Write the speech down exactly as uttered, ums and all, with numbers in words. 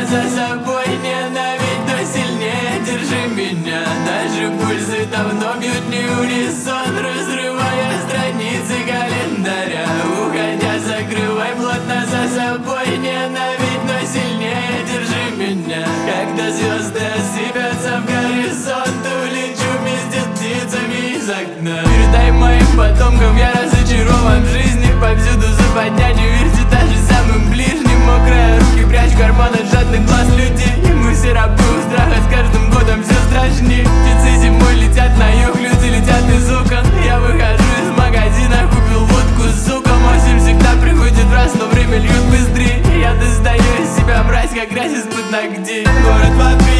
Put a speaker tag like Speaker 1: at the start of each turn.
Speaker 1: за собой ненавидь, но сильнее держи меня. Даже пульсы давно бьют не унисон, разрывая страницы календаря. Уходя, закрывай плотно за собой ненавидь, но сильнее держи меня. Когда звезды осыпятся в горизонт, улечу вместе с птицами из окна. Передай моим потомкам, я разочарован в жизни. Повсюду западня, не верьте даже самым ближним. Мокрые руки прячь в карман от жадных глаз людей. И мы все рабы у страха, с каждым годом все страшней. Птицы зимой летят на юг, люди летят из окон. Я выхожу из магазина, купил водку с соком. Осень всегда приходит в раз, но время льет быстрее. Я достаю из себя мразь, как грязь из-под ногтей. Город в